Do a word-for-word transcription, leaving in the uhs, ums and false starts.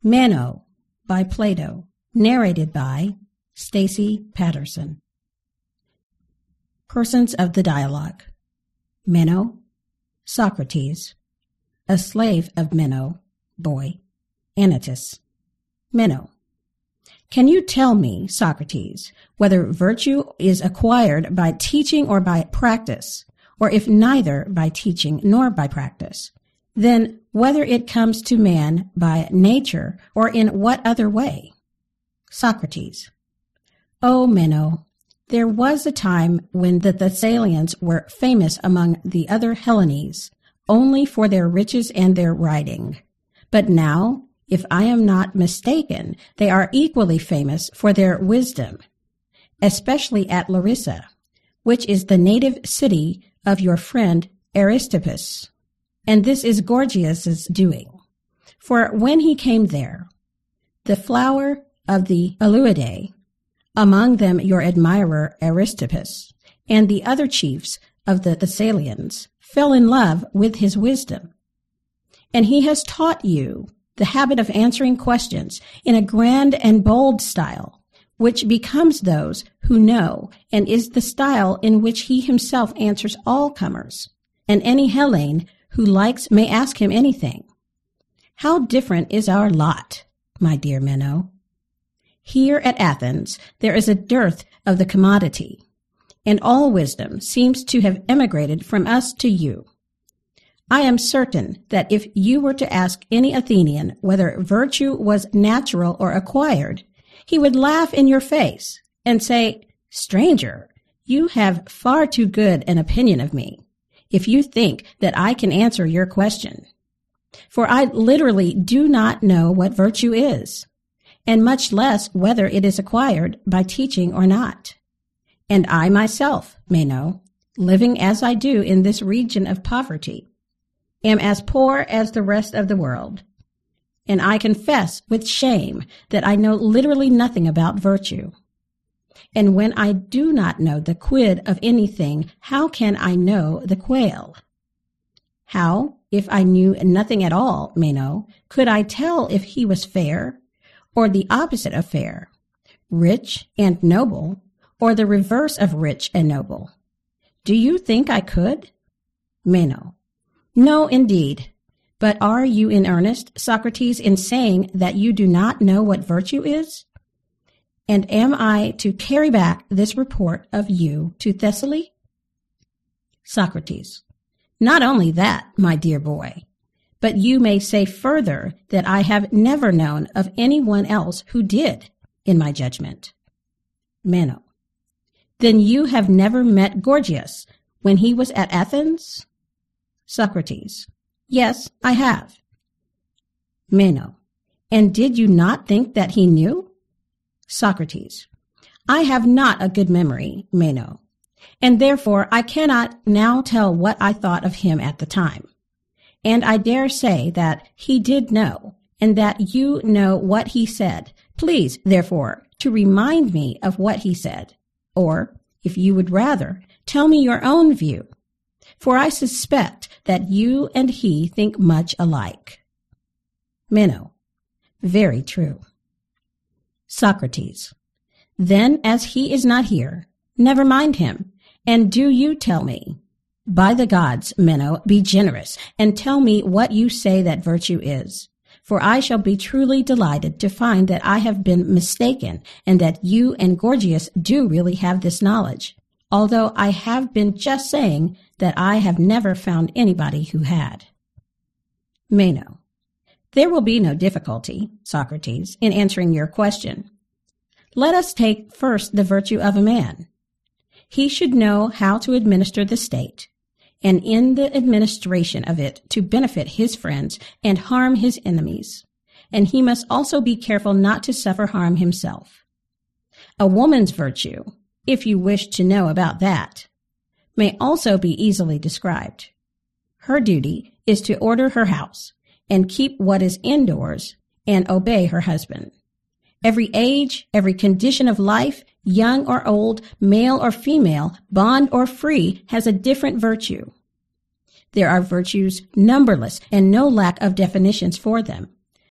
Meno by Plato, narrated by Stacy Patterson. Persons of the dialogue. Meno, Socrates, a slave of Meno, boy, Anytus. Meno: Can you tell me, Socrates, whether virtue is acquired by teaching or by practice, or if neither by teaching nor by practice, then whether it comes to man by nature or in what other way? Socrates: O Meno, there was a time when the Thessalians were famous among the other Hellenes only for their riches and their riding. But now, if I am not mistaken, they are equally famous for their wisdom, especially at Larissa, which is the native city of your friend Aristippus. And this is Gorgias's doing. For when he came there, the flower of the Aluidae, among them your admirer Aristippus, and the other chiefs of the Thessalians, fell in love with his wisdom. And he has taught you the habit of answering questions in a grand and bold style, which becomes those who know, and is the style in which he himself answers all comers, and any Hellene who likes may ask him anything. How different is our lot, my dear Meno. Here at Athens there is a dearth of the commodity, and all wisdom seems to have emigrated from us to you. I am certain that if you were to ask any Athenian whether virtue was natural or acquired, he would laugh in your face and say, "Stranger, you have far too good an opinion of me, if you think that I can answer your question. For I literally do not know what virtue is, and much less whether it is acquired by teaching or not. And I myself, Meno, living as I do in this region of poverty, am as poor as the rest of the world. And I confess with shame that I know literally nothing about virtue. And when I do not know the quid of anything, how can I know the quale? How, if I knew nothing at all, Meno, could I tell if he was fair, or the opposite of fair, rich and noble, or the reverse of rich and noble? Do you think I could? Meno: No, indeed. But are you in earnest, Socrates, in saying that you do not know what virtue is? And am I to carry back this report of you to Thessaly? Socrates: Not only that, my dear boy, but you may say further that I have never known of anyone else who did, in my judgment. Meno: Then you have never met Gorgias when he was at Athens? Socrates: Yes, I have. Meno: And did you not think that he knew? Socrates: I have not a good memory, Meno, and therefore I cannot now tell what I thought of him at the time. And I dare say that he did know, and that you know what he said. Please, therefore, to remind me of what he said, or, if you would rather, tell me your own view, for I suspect that you and he think much alike. Meno: Very true. Socrates: Then, as he is not here, never mind him, and do you tell me. By the gods, Meno, be generous, and tell me what you say that virtue is, for I shall be truly delighted to find that I have been mistaken, and that you and Gorgias do really have this knowledge, although I have been just saying that I have never found anybody who had. Meno: There will be no difficulty, Socrates, in answering your question. Let us take first the virtue of a man. He should know how to administer the state, and in the administration of it to benefit his friends and harm his enemies. And he must also be careful not to suffer harm himself. A woman's virtue, if you wish to know about that, may also be easily described. Her duty is to order her house, and keep what is indoors, and obey her husband. Every age, every condition of life, young or old, male or female, bond or free, has a different virtue. There are virtues numberless, and no lack of definitions for them.